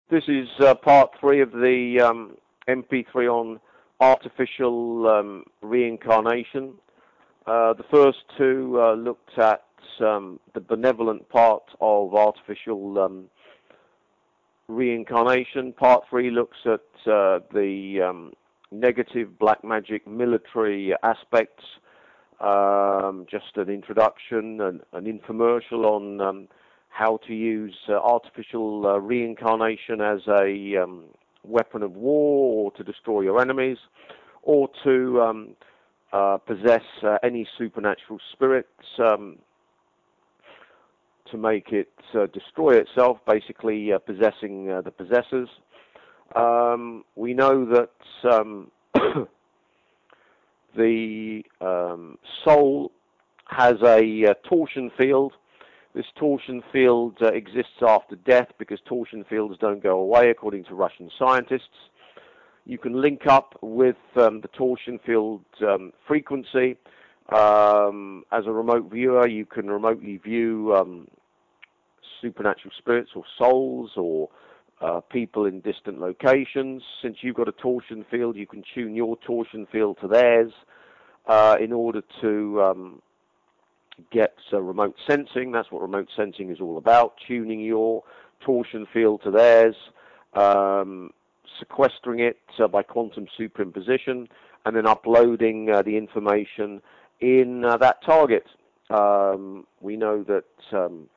This is part three of the MP3 on artificial reincarnation. The first two looked at the benevolent part of artificial reincarnation. Part three looks at the negative black magic military aspects. Just an introduction, an infomercial on how to use artificial reincarnation as a weapon of war, or to destroy your enemies, or to possess any supernatural spirits to make it destroy itself, basically possessing the possessors. We know that the soul has a torsion field. This torsion field exists after death because torsion fields don't go away, according to Russian scientists. You can link up with the torsion field frequency. As a remote viewer, you can remotely view supernatural spirits or souls or people in distant locations. Since you've got a torsion field, you can tune your torsion field to theirs in order to get remote sensing. That's what remote sensing is all about, tuning your torsion field to theirs, sequestering it by quantum superimposition, and then uploading the information in that target. We know that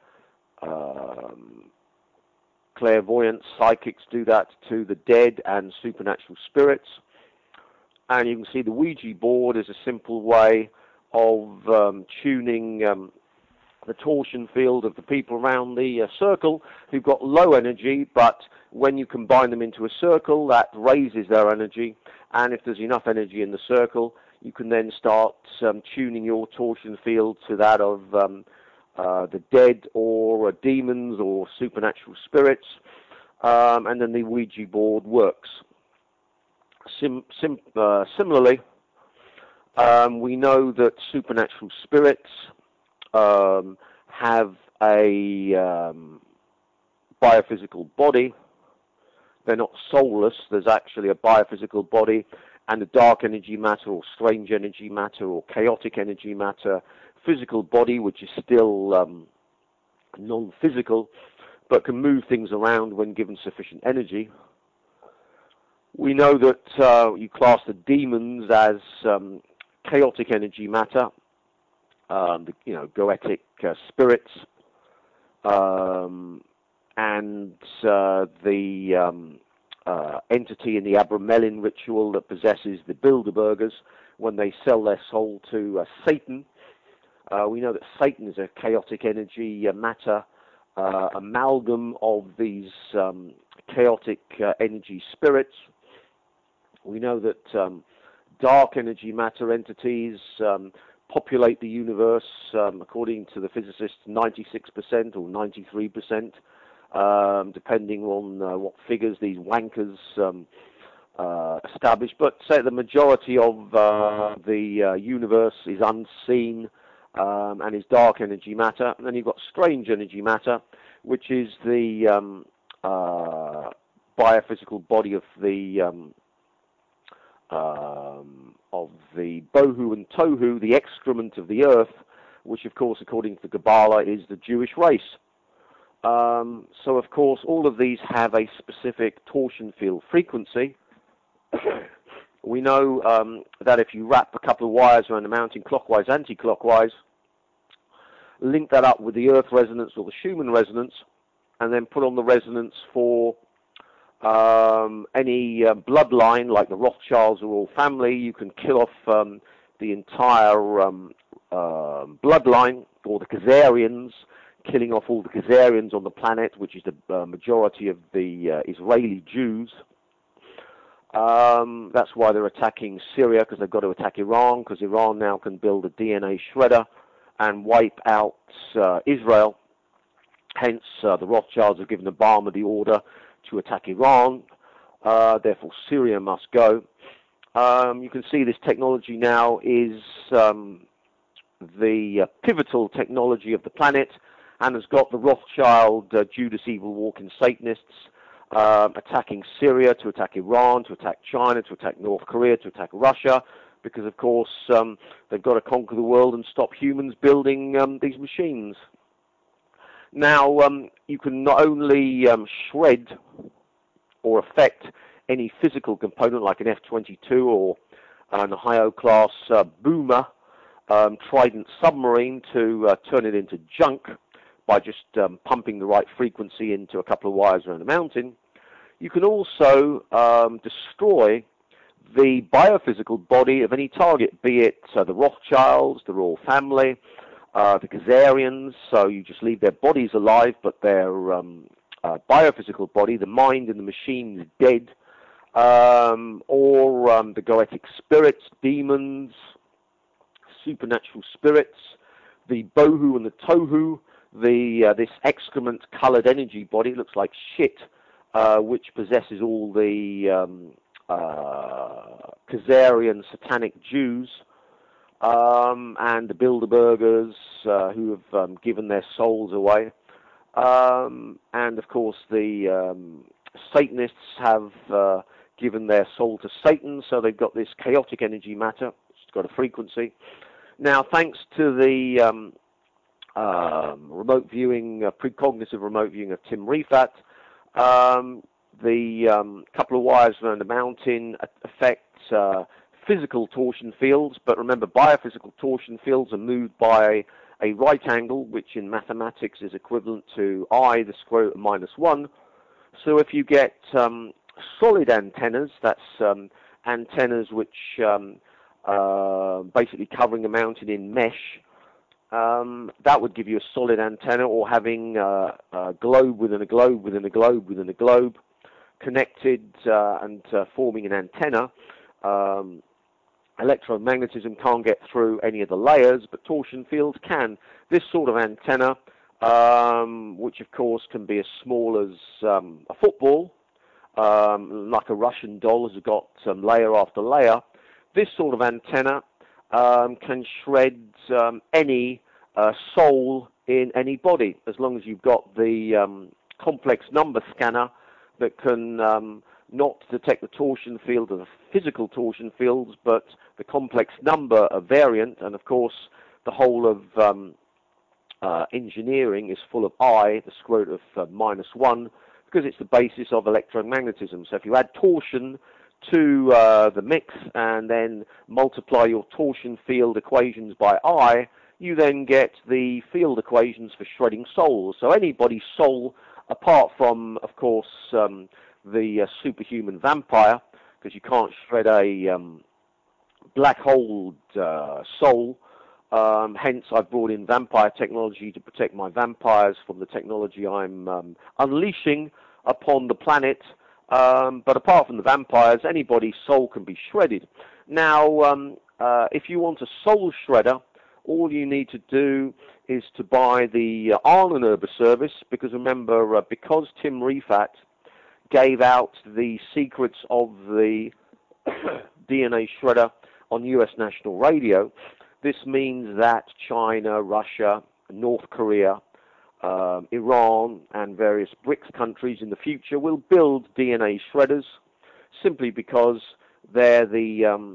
clairvoyants, psychics do that to the dead and supernatural spirits. And you can see the Ouija board is a simple way of tuning the torsion field of the people around the circle who've got low energy, but when you combine them into a circle, that raises their energy, and if there's enough energy in the circle, you can then start tuning your torsion field to that of the dead or demons or supernatural spirits, and then the Ouija board works. Similarly, we know that supernatural spirits have a biophysical body. They're not soulless. There's actually a biophysical body and a dark energy matter or strange energy matter or chaotic energy matter physical body, which is still non-physical, but can move things around when given sufficient energy. We know that you class the demons as chaotic energy matter, goetic spirits, and the entity in the Abramelin ritual that possesses the Bilderbergers when they sell their soul to Satan. We know that Satan is a chaotic energy matter amalgam of these chaotic energy spirits. We know that dark energy matter entities populate the universe, according to the physicists, 96% or 93%, depending on what figures these wankers establish. But say the majority of the universe is unseen and is dark energy matter. And then you've got strange energy matter, which is the biophysical body of the bohu and tohu, the excrement of the earth, which of course, according to the Kabbalah, is the Jewish race. So of course, all of these have a specific torsion field frequency. We know that if you wrap a couple of wires around the mountain clockwise, anti-clockwise, link that up with the earth resonance or the Schumann resonance, and then put on the resonance for any bloodline, like the Rothschilds or all family, you can kill off the entire bloodline, or the Khazarians, killing off all the Khazarians on the planet, which is the majority of the Israeli Jews. That's why they're attacking Syria, because they've got to attack Iran, because Iran now can build a DNA shredder and wipe out Israel. Hence, the Rothschilds have given Obama the order to attack Iran. Therefore, Syria must go. You can see this technology now is the pivotal technology of the planet, and has got the Rothschild, Judas Evil walking Satanists attacking Syria, to attack Iran, to attack China, to attack North Korea, to attack Russia, because of course they've got to conquer the world and stop humans building these machines. Now, you can not only shred or affect any physical component like an F-22 or an Ohio-class boomer Trident submarine to turn it into junk by just pumping the right frequency into a couple of wires around a mountain. You can also destroy the biophysical body of any target, be it the Rothschilds, the royal family, the Khazarians. So you just leave their bodies alive, but their biophysical body, the mind in the machine, is dead. Or the goetic spirits, demons, supernatural spirits, the bohu and the tohu, this excrement-colored energy body, looks like shit, which possesses all the Khazarian satanic Jews, and the Bilderbergers who have given their souls away. And of course the Satanists have given their soul to Satan, so they've got this chaotic energy matter. It's got a frequency. Now, thanks to the remote viewing, precognitive remote viewing of Tim Rifat, the couple of wires around the mountain affect physical torsion fields, but remember, biophysical torsion fields are moved by a right angle, which in mathematics is equivalent to I, the square root of -1. So if you get solid antennas, that's antennas which basically covering a mountain in mesh, that would give you a solid antenna, or having a globe within a globe within a globe within a globe connected and forming an antenna. Electromagnetism can't get through any of the layers, but torsion fields can. This sort of antenna, which of course can be as small as a football, like a Russian doll, has got layer after layer. This sort of antenna can shred any soul in any body, as long as you've got the complex number scanner that can not detect the torsion field of the physical torsion fields, but the complex number of variant. And of course, the whole of engineering is full of I, the square root of -1, because it's the basis of electromagnetism. So if you add torsion to the mix and then multiply your torsion field equations by I, you then get the field equations for shredding souls. So anybody's soul, apart from, of course, the superhuman vampire, because you can't shred a black hole soul. Hence, I've brought in vampire technology to protect my vampires from the technology I'm unleashing upon the planet. But apart from the vampires, anybody's soul can be shredded. Now, if you want a soul shredder, all you need to do is to buy the Ahnenerbe service, because remember, because Tim Rifat gave out the secrets of the DNA shredder on US national radio, this means that China, Russia, North Korea, Iran, and various BRICS countries in the future will build DNA shredders, simply because they're the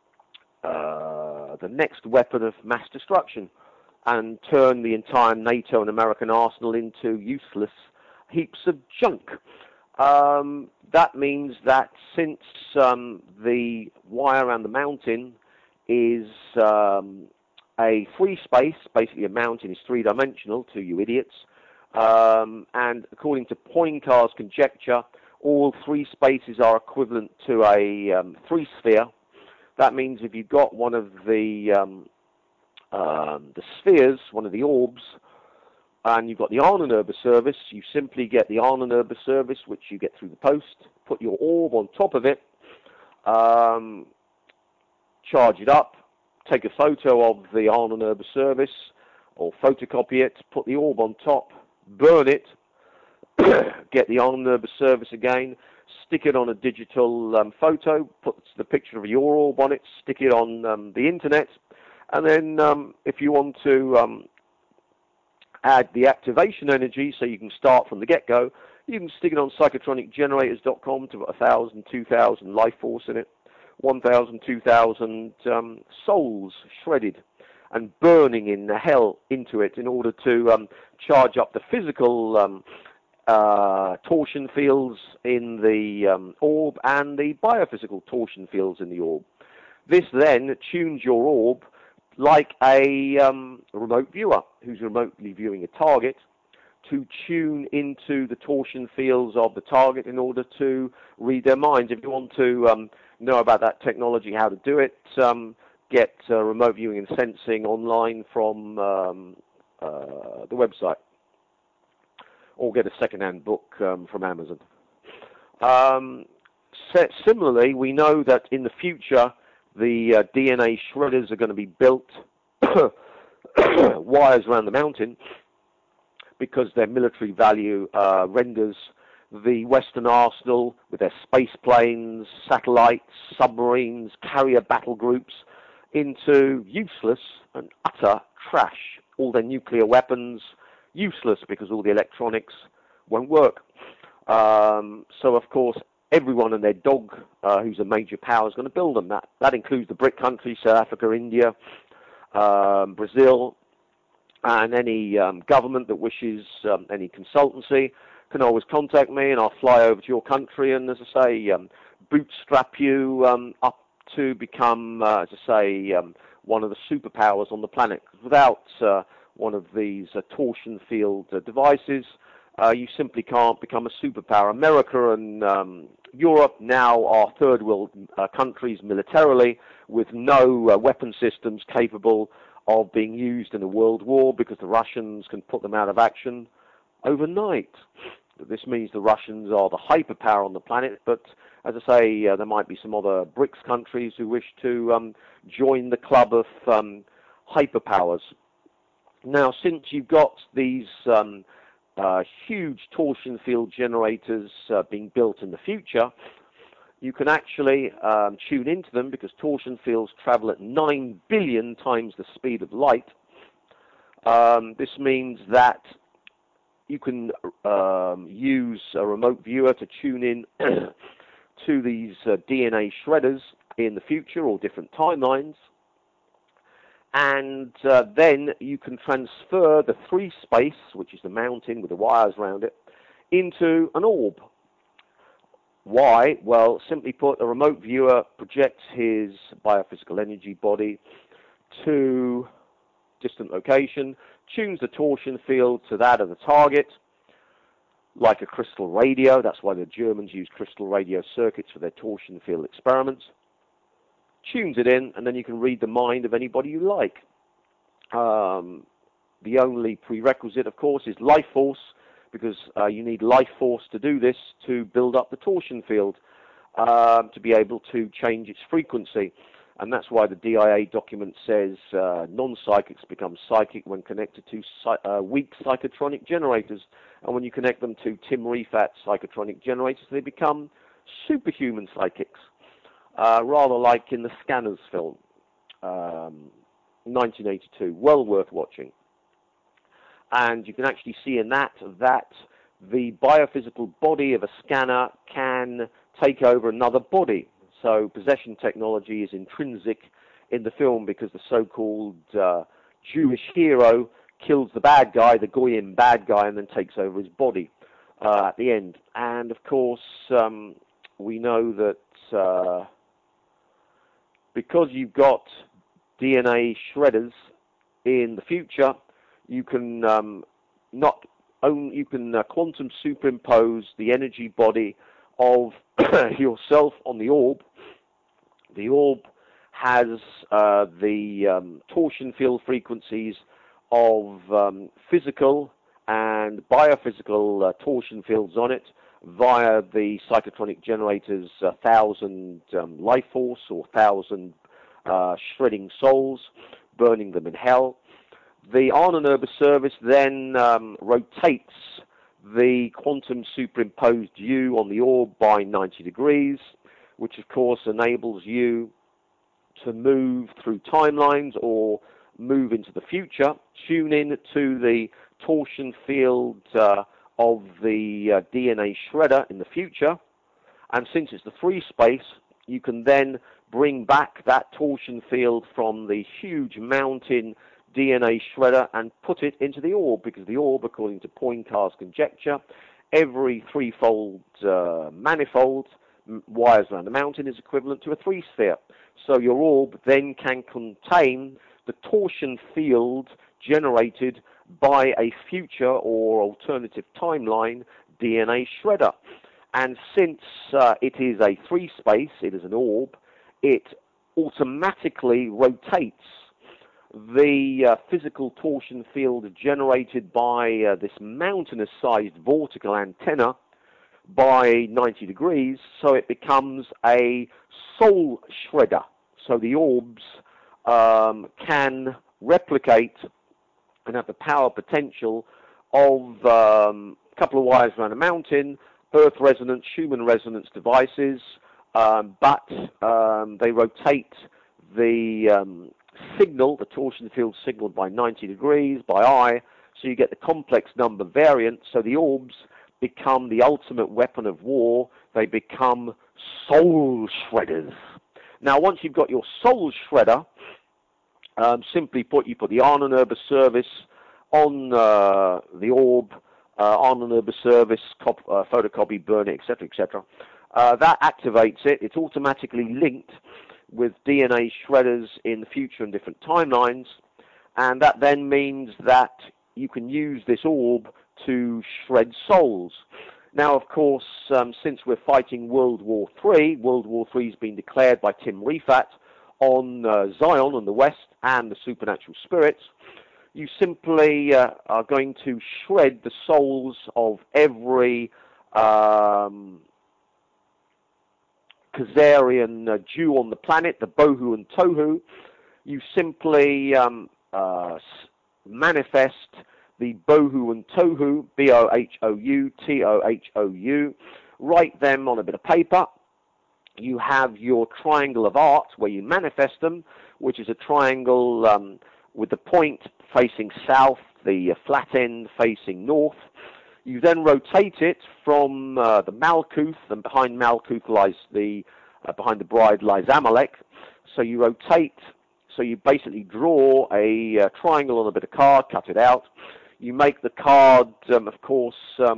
next weapon of mass destruction, and turn the entire NATO and American arsenal into useless heaps of junk. That means that since the wire around the mountain is a free space, basically a mountain is three-dimensional to you idiots, and according to Poincare's conjecture, all three spaces are equivalent to a three-sphere. That means if you've got one of the spheres, one of the orbs, and you've got the Ahnenerbe service, you simply get the Ahnenerbe service, which you get through the post, put your orb on top of it, charge it up, take a photo of the Ahnenerbe service, or photocopy it, put the orb on top, burn it, get the Ahnenerbe service again, stick it on a digital photo, put the picture of your orb on it, stick it on the internet, and then if you want to add the activation energy so you can start from the get-go, You can stick it on psychotronicgenerators.com to 1,000, 2,000 life force in it, 1,000, 2,000 souls shredded and burning in the hell into it in order to charge up the physical torsion fields in the orb and the biophysical torsion fields in the orb. This then tunes your orb like a remote viewer who's remotely viewing a target to tune into the torsion fields of the target in order to read their minds. If you want to know about that technology, how to do it, get remote viewing and sensing online from the website, or get a second-hand book from Amazon. Similarly, we know that in the future, the DNA shredders are going to be built wires around the mountain because their military value renders the Western arsenal with their space planes, satellites, submarines, carrier battle groups into useless and utter trash. All their nuclear weapons useless because all the electronics won't work. So, of course, everyone and their dog who's a major power is going to build them. That includes the BRIC countries, South Africa, India, Brazil, and any government that wishes, any consultancy can always contact me, and I'll fly over to your country and, as I say, bootstrap you up to become, as I say, one of the superpowers on the planet. Without one of these torsion field devices, you simply can't become a superpower. America and Europe now are third world countries militarily with no weapon systems capable of being used in a world war because the Russians can put them out of action overnight. This means the Russians are the hyperpower on the planet, but as I say, there might be some other BRICS countries who wish to join the club of hyperpowers. Now, since you've got these huge torsion field generators being built in the future, you can actually tune into them because torsion fields travel at 9 billion times the speed of light. This means that you can use a remote viewer to tune in to these DNA shredders in the future or different timelines. And then you can transfer the 3 space, which is the mountain with the wires around it, into an orb. Why? Well, simply put, a remote viewer projects his biophysical energy body to distant location, tunes the torsion field to that of the target, like a crystal radio. That's why the Germans use crystal radio circuits for their torsion field experiments. Tunes it in, and then you can read the mind of anybody you like. The only prerequisite, of course, is life force, because you need life force to do this to build up the torsion field, to be able to change its frequency. And that's why the DIA document says non-psychics become psychic when connected to weak psychotronic generators. And when you connect them to Tim Rifat's psychotronic generators, they become superhuman psychics. Rather like in the Scanners film, 1982. Well worth watching. And you can actually see in that the biophysical body of a scanner can take over another body. So possession technology is intrinsic in the film because the so-called Jewish hero kills the bad guy, the Goyim bad guy, and then takes over his body at the end. And of course, we know that because you've got DNA shredders in the future, you can quantum superimpose the energy body of yourself on the orb. The orb has the torsion field frequencies of physical and biophysical torsion fields on it via the psychotronic generator's 1,000 life force or 1,000 shredding souls, burning them in hell. The Ahnenerbe service then rotates the quantum superimposed you on the orb by 90 degrees, which of course enables you to move through timelines or move into the future, tune in to the torsion field of the DNA shredder in the future. And since it's the free space, you can then bring back that torsion field from the huge mountain DNA shredder and put it into the orb, because the orb, according to Poincare's conjecture, every threefold manifold wires around the mountain is equivalent to a three-sphere. So your orb then can contain the torsion field generated by a future or alternative timeline DNA shredder. And since it is a free space, it is an orb, it automatically rotates the physical torsion field generated by this mountainous-sized vortical antenna by 90 degrees, so it becomes a soul shredder. So the orbs can replicate and have the power potential of a couple of wires around a mountain, earth resonance, human resonance devices, but they rotate the signal, the torsion field signal, by 90 degrees by eye, so you get the complex number variant. So the orbs become the ultimate weapon of war. They become soul shredders. Now, once you've got your soul shredder, simply put, you put the Arnon Urbis service on the orb, Arnon Urbis service, photocopy, burn it, etc., etc. That activates it. It's automatically linked with DNA shredders in the future and different timelines, and that then means that you can use this orb to shred souls. Now, of course, since we're fighting World War III has been declared by Tim Rifat on Zion on the west and the supernatural spirits. You simply are going to shred the souls of every Khazarian Jew on the planet, the Bohu and Tohu. You simply manifest the Bohu and Tohu, B-O-H-O-U, T-O-H-O-U, write them on a bit of paper. You have your triangle of art where you manifest them, which is a triangle with the point facing south, the flat end facing north. You then rotate it from the Malkuth, and behind Malkuth lies behind the bride lies Amalek. So you rotate, so you basically draw a triangle on a bit of card, cut it out. You make the card, of course,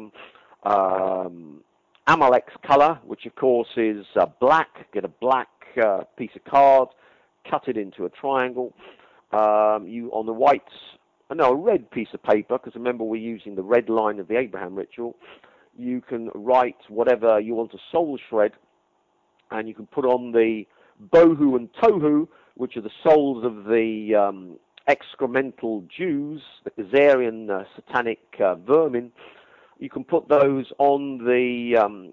Amalek's color, which of course is black. Get a black piece of card, cut it into a triangle. You on the a red piece of paper, because remember we're using the red line of the Abraham ritual. You can write whatever you want to soul shred, and you can put on the Bohu and Tohu, which are the souls of the excremental Jews, the Khazarian satanic vermin. You can put those on the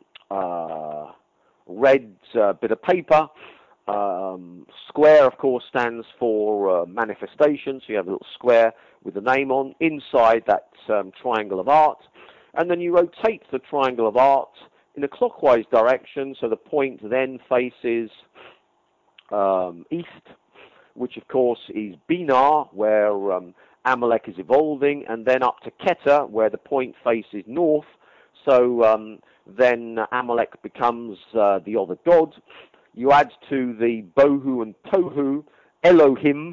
red bit of paper. Square, of course, stands for manifestation, so you have a little square with the name on inside that triangle of art, and then you rotate the triangle of art in a clockwise direction, so the point then faces east, which of course is Binar, where Amalek is evolving, and then up to Keter, where the point faces north. So then Amalek becomes the other god. You add to the Bohu and Tohu Elohim,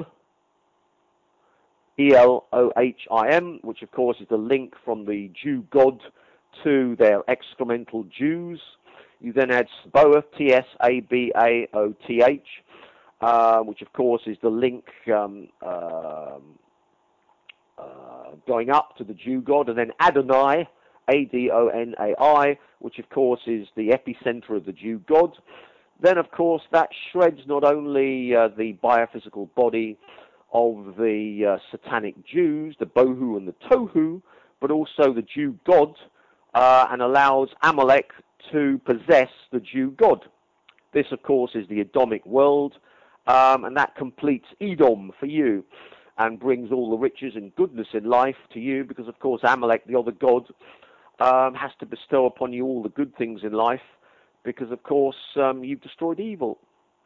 E-L-O-H-I-M, which of course is the link from the Jew god to their excremental Jews. You then add Sabaoth, T-S-A-B-A-O-T-H, which of course is the link going up to the Jew god, and then Adonai, A-D-O-N-A-I, which of course is the epicenter of the Jew god. Then of course that shreds not only the biophysical body of the satanic Jews, the Bohu and the Tohu, but also the Jew god, and allows Amalek to possess the Jew god. This of course is the Edomic world, and that completes Edom for you and brings all the riches and goodness in life to you, because of course Amalek, the other god, has to bestow upon you all the good things in life, because of course you've destroyed evil.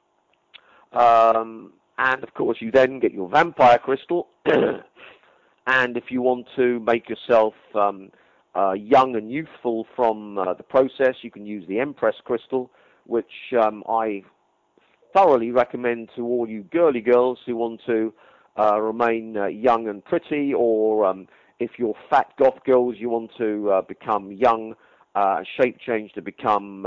And of course you then get your vampire crystal, and if you want to make yourself young and youthful from the process, you can use the Empress crystal, which I thoroughly recommend to all you girly girls who want to remain young and pretty, or if you're fat goth girls, you want to become young, shape change to become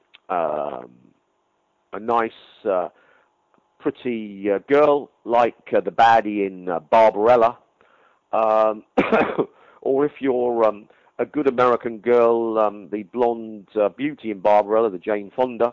a nice, pretty girl like the baddie in Barbarella. Or if you're a good American girl, the blonde beauty in Barbarella, the Jane Fonda.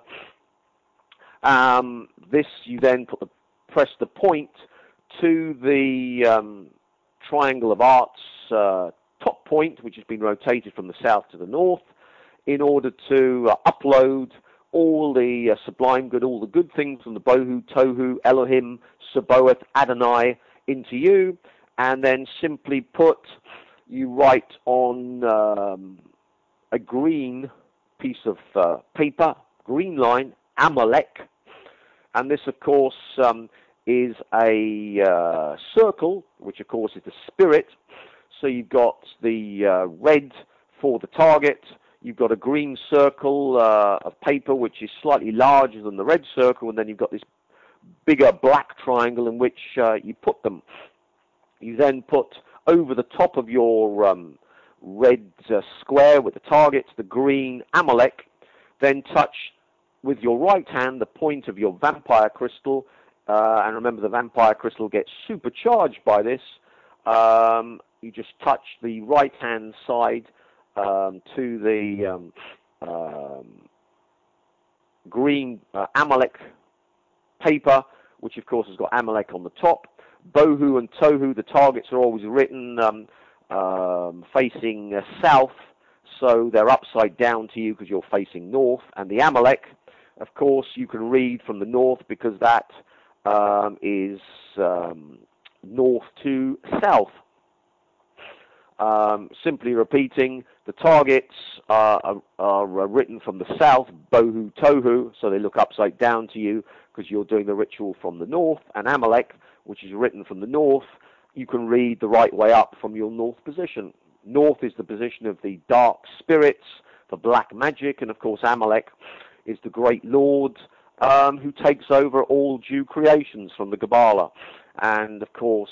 This, you then press the point to the Triangle of Arts top point, which has been rotated from the south to the north, in order to upload all the sublime good, all the good things from the Bohu, Tohu, Elohim, Sabaoth, Adonai into you, and then simply you write on a green piece of paper, green line, Amalek, and this, of course, is a circle, which, of course, is the spirit. So you've got the red for the target. You've got a green circle of paper, which is slightly larger than the red circle, and then you've got this bigger black triangle in which you put them. You then put over the top of your red square with the target, the green Amalek, then touch with your right hand the point of your vampire crystal, and remember the vampire crystal gets supercharged by this. You just touch the right hand side to the green Amalek paper, which of course has got Amalek on the top. Bohu and Tohu, the targets are always written facing south, so they're upside down to you because you're facing north. And the Amalek, of course, you can read from the north because that is north to south. Simply repeating, the targets are written from the south, Bohu, Tohu, so they look upside down to you because you're doing the ritual from the north. And Amalek, which is written from the north, you can read the right way up from your north position. North is the position of the dark spirits, the black magic, and of course Amalek is the great lord who takes over all Jew creations from the Kabbalah, and of course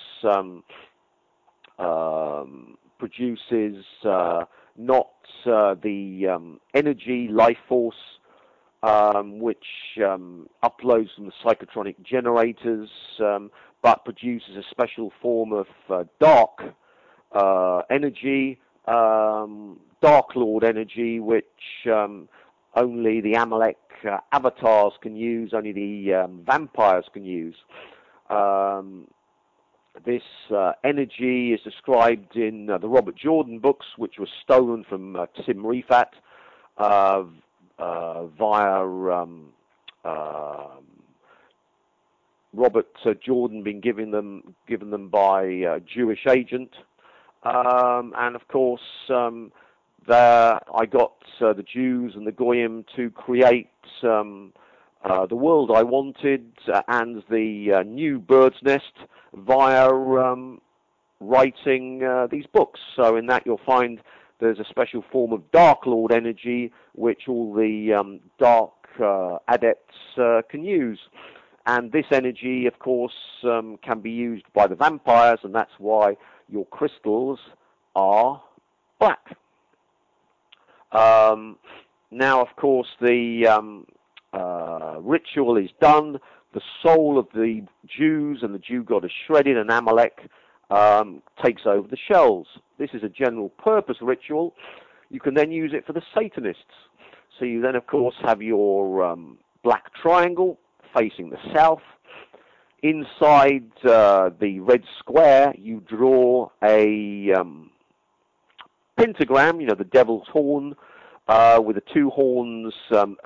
produces not the energy, life force, which uploads from the psychotronic generators, but produces a special form of dark energy, Dark Lord energy, which only the Amalek avatars can use, only the vampires can use. This energy is described in the Robert Jordan books, which was stolen from Tim Rifat via Robert Jordan being given them by a Jewish agent, and of course there I got the Jews and the Goyim to create the world I wanted and the new bird's nest via writing these books. So in that you'll find there's a special form of Dark Lord energy which all the dark adepts can use. And this energy, of course, can be used by the vampires, and that's why your crystals are black. Now, of course, the ritual is done. The soul of the Jews and the Jew god is shredded, and Amalek takes over the shells. This is a general purpose ritual. You can then use it for the Satanists. So you then, of course, have your black triangle facing the south. Inside the red square, you draw a pentagram, you know, the devil's horn, with the two horns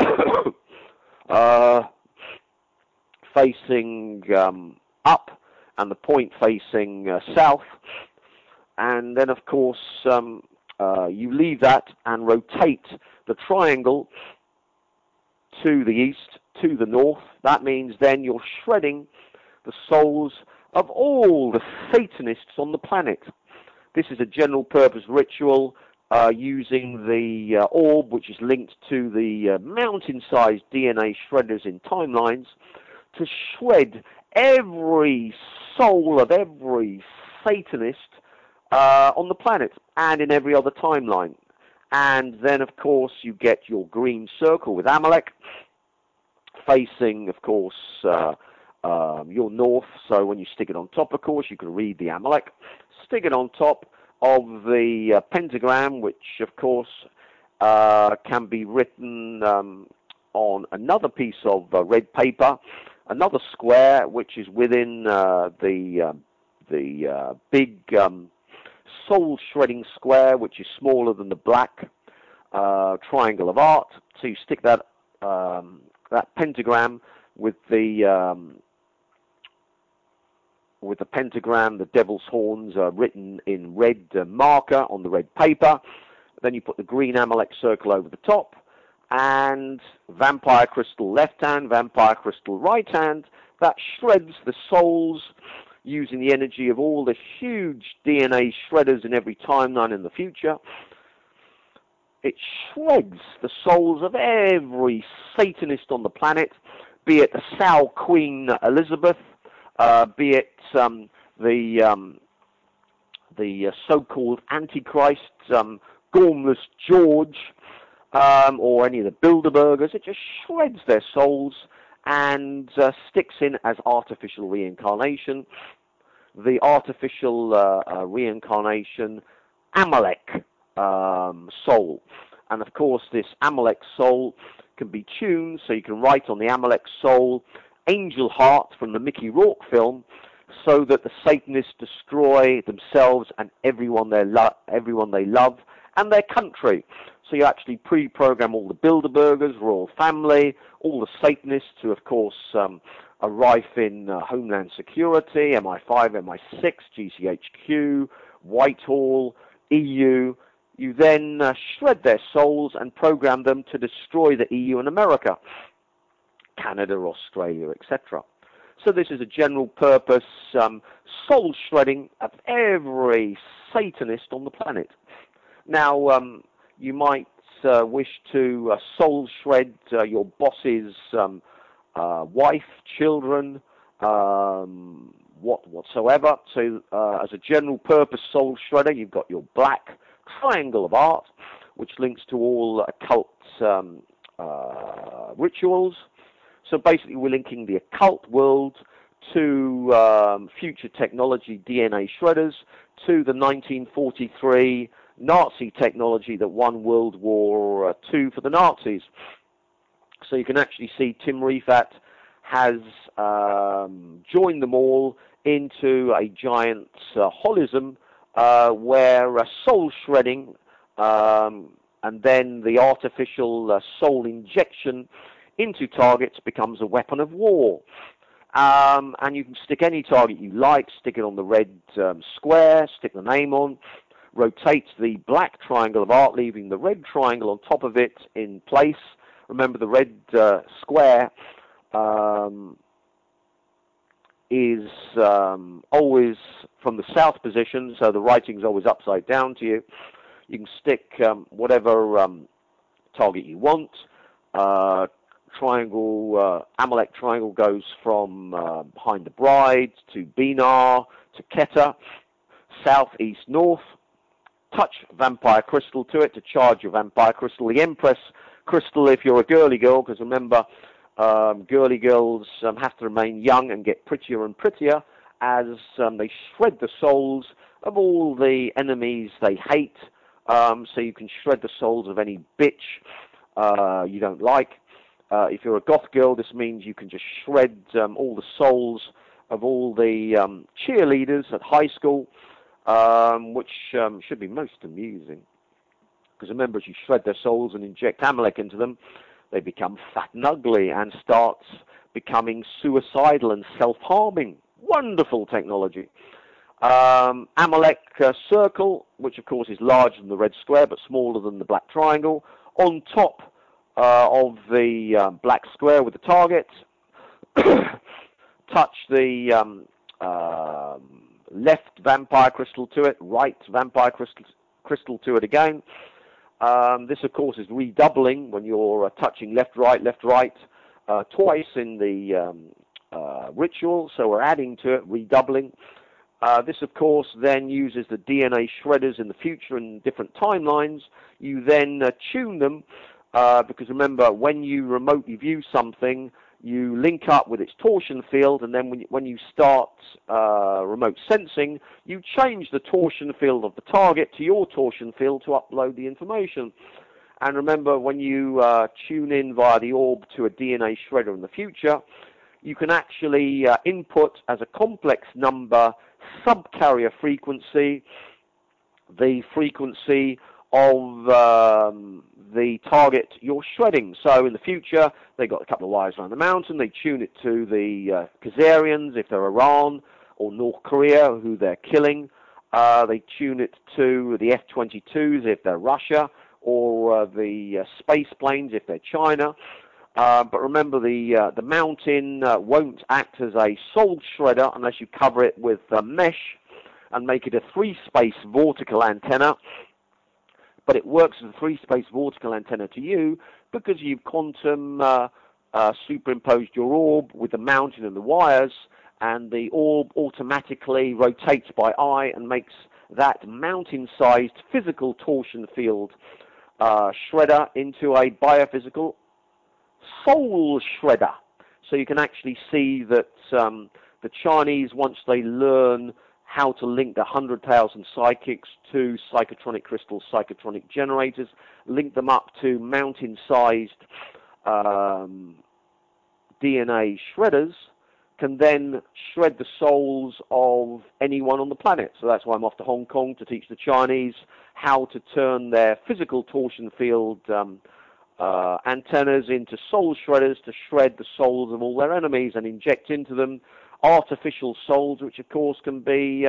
facing up and the point facing south. And then, of course, you leave that and rotate the triangle to the east, to the north. That means then you're shredding the souls of all the Satanists on the planet. This is a general purpose ritual using the orb, which is linked to the mountain-sized DNA shredders in timelines, to shred every soul of every Satanist on the planet and in every other timeline. And then, of course, you get your green circle with Amalek facing, of course, your north. So when you stick it on top, of course, you can read the Amalek. Stick it on top of the pentagram, which, of course, can be written on another piece of red paper, another square, which is within the big soul-shredding square, which is smaller than the black triangle of art. So you stick that pentagram with the pentagram, the devil's horns written in red marker on the red paper. Then you put the green Amalek circle over the top, and vampire crystal left hand, vampire crystal right hand. That shreds the souls using the energy of all the huge DNA shredders in every timeline in the future. It shreds the souls of every Satanist on the planet, be it the Sow Queen Elizabeth, be it the so-called Antichrist, Gormless George, or any of the Bilderbergers. It just shreds their souls and sticks in as artificial reincarnation. The artificial reincarnation Amalek soul. And of course, this Amalek soul can be tuned, so you can write on the Amalek soul Angel Heart from the Mickey Rourke film, so that the Satanists destroy themselves and everyone they love and their country. So you actually pre-program all the Bilderbergers, royal family, all the Satanists who, of course, are rife in Homeland Security, MI5, MI6, GCHQ, Whitehall, EU. You then shred their souls and program them to destroy the EU and America, Canada, Australia, etc. So this is a general purpose soul shredding of every Satanist on the planet. Now, you might wish to soul shred your boss's wife, children, whatsoever. So as a general purpose soul shredder, you've got your black triangle of art, which links to all occult rituals. So basically we're linking the occult world to future technology, DNA shredders, to the 1943 Nazi technology that won World War II for the Nazis. So you can actually see Tim Rifat has joined them all into a giant holism where soul shredding and then the artificial soul injection into targets becomes a weapon of war. And you can stick any target you like, stick it on the red square, stick the name on, rotate the black triangle of art, leaving the red triangle on top of it in place. Remember, the red square is always from the south position, so the writing's always upside down to you. You can stick whatever target you want. Amalek triangle goes from behind the bride to Binar to Keter, south, east, north. Touch vampire crystal to it to charge your vampire crystal. The Empress crystal if you're a girly girl, because remember, girly girls have to remain young and get prettier and prettier as they shred the souls of all the enemies they hate. So you can shred the souls of any bitch you don't like. If you're a goth girl, this means you can just shred all the souls of all the cheerleaders at high school, which should be most amusing. Because remember, as you shred their souls and inject Amalek into them, they become fat and ugly and start becoming suicidal and self-harming. Wonderful technology. Amalek circle, which of course is larger than the red square but smaller than the black triangle, on top of the black square with the target. Touch the left vampire crystal to it, right vampire crystal to it again. This, of course, is redoubling when you're touching left, right, twice in the ritual. So we're adding to it, redoubling. This, of course, then uses the DNA shredders in the future in different timelines. You then tune them, because remember, when you remotely view something, you link up with its torsion field, and then when you start remote sensing, you change the torsion field of the target to your torsion field to upload the information. And remember, when you tune in via the orb to a DNA shredder in the future, you can actually input as a complex number subcarrier frequency, the frequency of the target you're shredding. So in the future, they got a couple of wires around the mountain. They tune it to the Khazarians, if they're Iran, or North Korea, who they're killing. They tune it to the F-22s, if they're Russia, or the space planes, if they're China. But remember, the mountain won't act as a soul shredder unless you cover it with mesh and make it a three-space vortical antenna. But it works as a three-space vortical antenna to you because you've quantum superimposed your orb with the mountain and the wires, and the orb automatically rotates by eye and makes that mountain-sized physical torsion field shredder into a biophysical soul shredder. So you can actually see that the Chinese, once they learn how to link the 100,000 psychics to psychotronic crystals, psychotronic generators, link them up to mountain-sized DNA shredders, can then shred the souls of anyone on the planet. So that's why I'm off to Hong Kong to teach the Chinese how to turn their physical torsion field antennas into soul shredders to shred the souls of all their enemies and inject into them artificial souls, which of course can be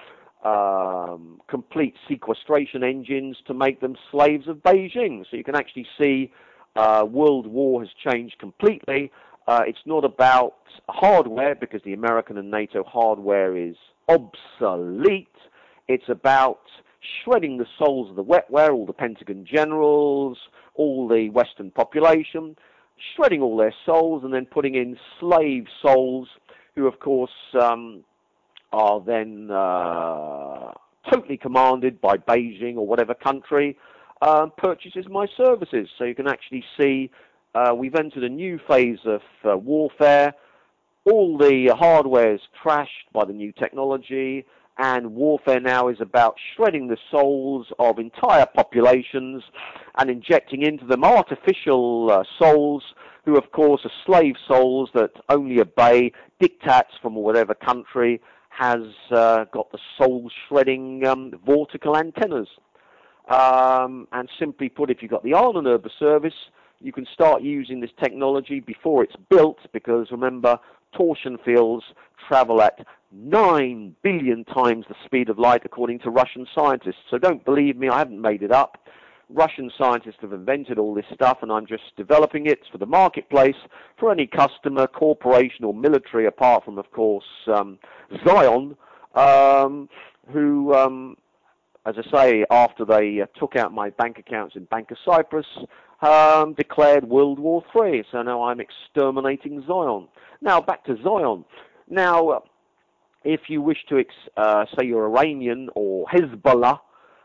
complete sequestration engines to make them slaves of Beijing. So you can actually see world war has changed completely. It's not about hardware, because the American and NATO hardware is obsolete. It's about shredding the souls of the wetware, all the Pentagon generals, all the Western population, shredding all their souls and then putting in slave souls who, of course, are then totally commanded by Beijing or whatever country purchases my services. So you can actually see we've entered a new phase of warfare. All the hardware is trashed by the new technology, and warfare now is about shredding the souls of entire populations and injecting into them artificial souls who, of course, are slave souls that only obey diktats from whatever country has got the soul-shredding vortical antennas. And simply put, if you've got the Ahnenerbe service, you can start using this technology before it's built, because remember, torsion fields travel at 9 billion times the speed of light, according to Russian scientists. So don't believe me, I haven't made it up. Russian scientists have invented all this stuff, and I'm just developing it for the marketplace for any customer, corporation, or military, apart from, of course, Zion, who, as I say, after they took out my bank accounts in Bank of Cyprus, declared World War III. So now I'm exterminating Zion. Now, back to Zion. Now, if you wish to, say you're Iranian or Hezbollah,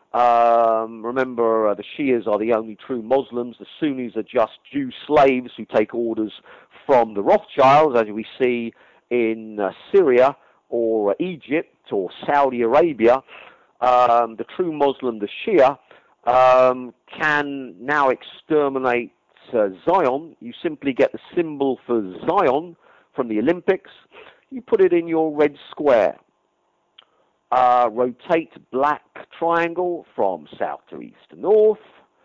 remember the Shias are the only true Muslims. The Sunnis are just Jew slaves who take orders from the Rothschilds, as we see in Syria or Egypt or Saudi Arabia. The true Muslim, the Shia, can now exterminate Zion. You simply get the symbol for Zion from the Olympics. You put it in your red square. Rotate black triangle from south to east to north.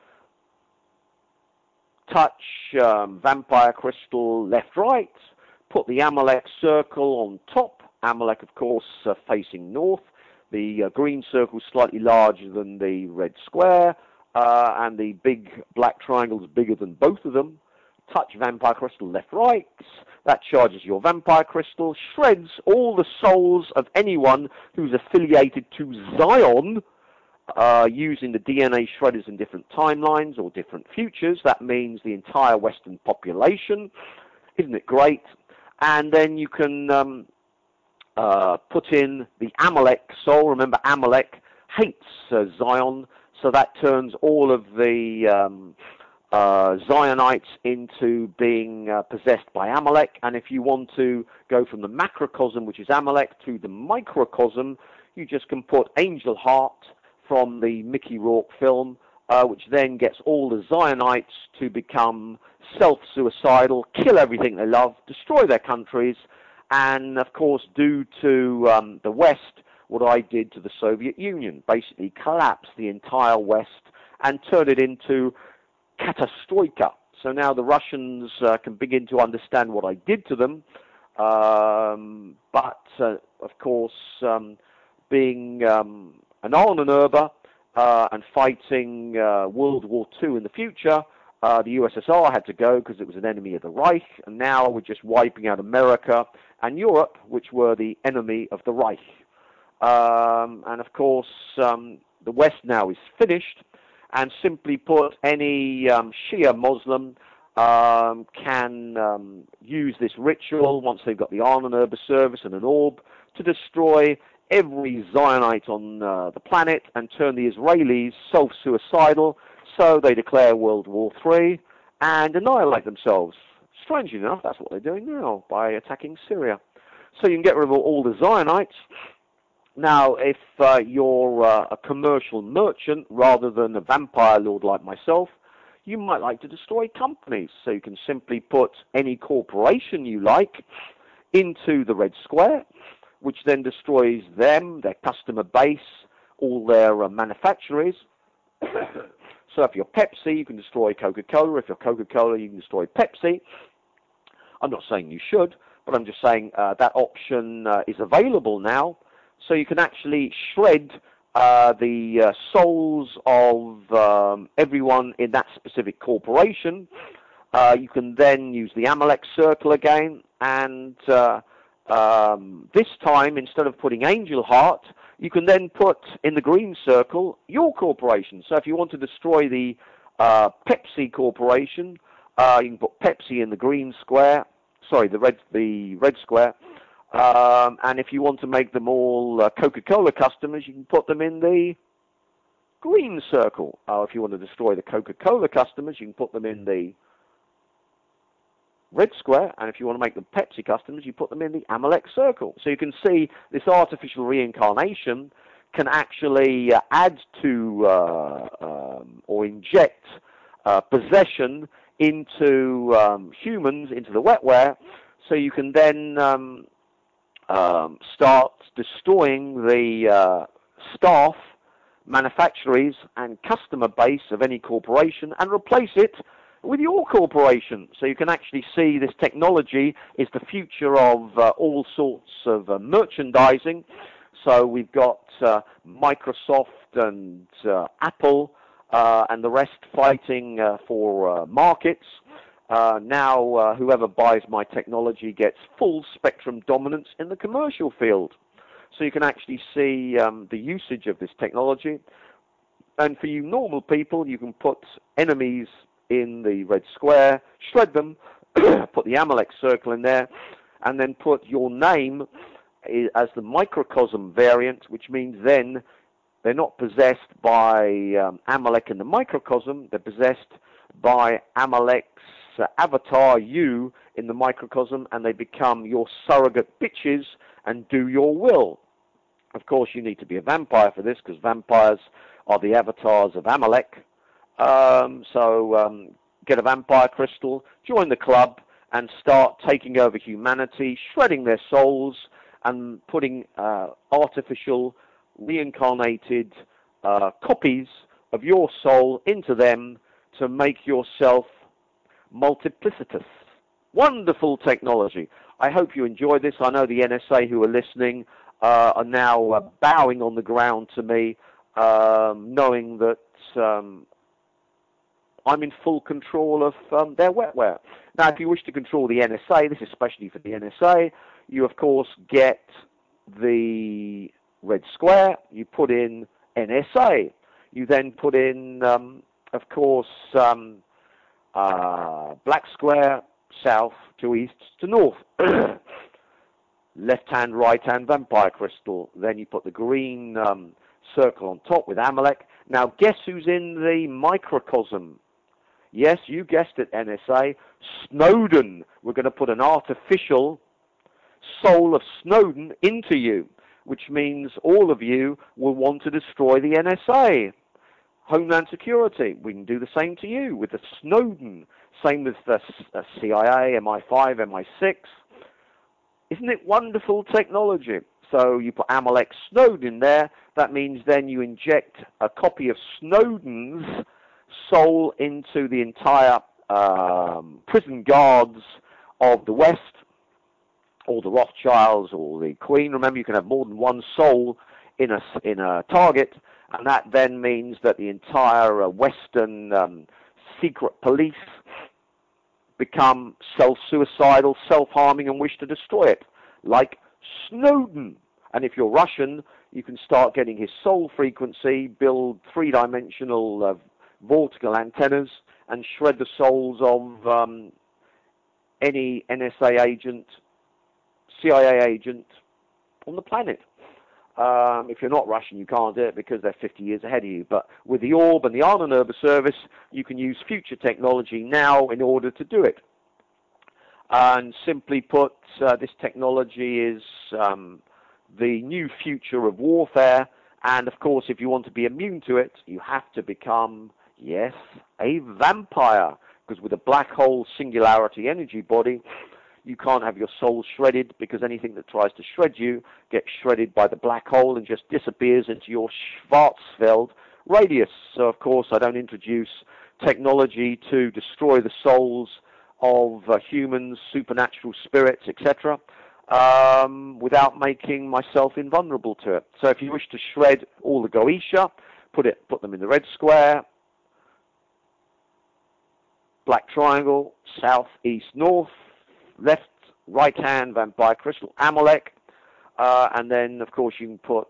Touch vampire crystal left, right. Put the Amalek circle on top. Amalek, of course, facing north. The green circle is slightly larger than the red square, and the big black triangle is bigger than both of them. Touch vampire crystal left, right. That charges your vampire crystal, shreds all the souls of anyone who's affiliated to Zion, using the DNA shredders in different timelines or different futures. That means the entire Western population. Isn't it great? And then you can put in the Amalek soul. Remember, Amalek hates Zion, so that turns all of the Zionites into being possessed by Amalek. And if you want to go from the macrocosm, which is Amalek, to the microcosm, you just can put Angel Heart from the Mickey Rourke film, which then gets all the Zionites to become self-suicidal, kill everything they love, destroy their countries, and of course do to the West what I did to the Soviet Union, basically collapse the entire West and turn it into Katastroika. So now the Russians can begin to understand what I did to them, but of course being an Ahnenerbe and fighting World War II in the future, the USSR had to go because it was an enemy of the Reich, and now we're just wiping out America and Europe, which were the enemy of the Reich. And of course, the West now is finished, and simply put, any Shia Muslim can use this ritual once they've got the Ahnenerbe service and an orb to destroy every Zionite on the planet and turn the Israelis self-suicidal, so they declare World War III and annihilate themselves. Strangely enough, that's what they're doing now by attacking Syria. So you can get rid of all the Zionites. Now, if you're a commercial merchant rather than a vampire lord like myself, you might like to destroy companies. So you can simply put any corporation you like into the red square, which then destroys them, their customer base, all their manufacturers. So if you're Pepsi, you can destroy Coca-Cola. If you're Coca-Cola, you can destroy Pepsi. I'm not saying you should, but I'm just saying that option is available now. So you can actually shred the souls of everyone in that specific corporation. You can then use the Amalek circle again, and this time, instead of putting Angel Heart, you can then put in the green circle your corporation. So if you want to destroy the Pepsi corporation, you can put Pepsi in the green square, sorry, the red square. And if you want to make them all Coca-Cola customers, you can put them in the green circle. If you want to destroy the Coca-Cola customers, you can put them in the red square, and if you want to make them Pepsi customers, you put them in the Amalek circle. So you can see this artificial reincarnation can actually add to or inject possession into humans, into the wetware, so you can then start destroying the staff, manufacturers, and customer base of any corporation and replace it with your corporation. So you can actually see this technology is the future of all sorts of merchandising. So we've got Microsoft and Apple and the rest fighting for markets. Now whoever buys my technology gets full spectrum dominance in the commercial field. So you can actually see the usage of this technology. And for you normal people, you can put enemies in the red square, shred them, put the Amalek circle in there, and then put your name as the microcosm variant, which means then they're not possessed by Amalek in the microcosm, they're possessed by Amalek's avatar, you, in the microcosm, and they become your surrogate bitches and do your will. Of course, you need to be a vampire for this, because vampires are the avatars of Amalek. So get a vampire crystal, join the club, and start taking over humanity, shredding their souls, and putting artificial, reincarnated copies of your soul into them to make yourself multiplicitous. Wonderful technology. I hope you enjoyed this. I know the NSA who are listening are now bowing on the ground to me, knowing that I'm in full control of their wetware. Now, if you wish to control the NSA, this is especially for the NSA, you, of course, get the red square, you put in NSA. You then put in, of course, black square, south to east to north. Left hand, right hand, vampire crystal. Then you put the green circle on top with Amalek. Now, guess who's in the microcosm? Yes, you guessed it, NSA. Snowden. We're going to put an artificial soul of Snowden into you, which means all of you will want to destroy the NSA. Homeland Security. We can do the same to you with the Snowden. Same with the CIA, MI5, MI6. Isn't it wonderful technology? So you put Amalek Snowden in there. That means then you inject a copy of Snowden's soul into the entire prison guards of the West, or the Rothschilds, or the Queen. Remember, you can have more than one soul in a target, and that then means that the entire Western secret police become self-suicidal, self-harming, and wish to destroy it, like Snowden. And if you're Russian, you can start getting his soul frequency, build three-dimensional vortical antennas, and shred the souls of any NSA agent, CIA agent on the planet. If you're not Russian, you can't do it because they're 50 years ahead of you. But with the Orb and the Ahnenerbe service, you can use future technology now in order to do it. And simply put, this technology is the new future of warfare. And of course, if you want to be immune to it, you have to become, yes, a vampire. Because with a black hole singularity energy body, you can't have your soul shredded, because anything that tries to shred you gets shredded by the black hole and just disappears into your Schwarzschild radius. So, of course, I don't introduce technology to destroy the souls of humans, supernatural spirits, etc., without making myself invulnerable to it. So if you wish to shred all the Goetia, put them in the red square, black triangle, south, east, north, left, right hand, vampire crystal, Amalek, and then, of course, you can put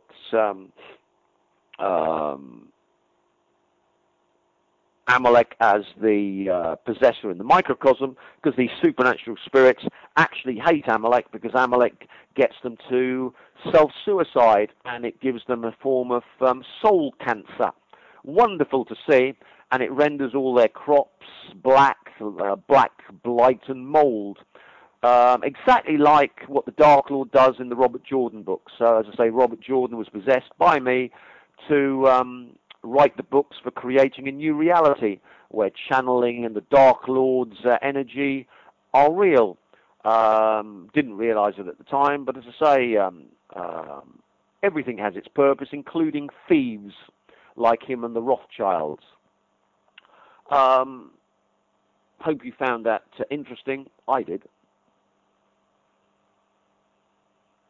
Amalek as the possessor in the microcosm, because these supernatural spirits actually hate Amalek, because Amalek gets them to self-suicide, and it gives them a form of soul cancer. Wonderful to see, and it renders all their crops black blight and mold. Exactly like what the Dark Lord does in the Robert Jordan books. So, as I say, Robert Jordan was possessed by me to write the books for creating a new reality where channeling and the Dark Lord's energy are real. Didn't realize it at the time, but as I say, everything has its purpose, including thieves like him and the Rothschilds. Hope you found that interesting. I did.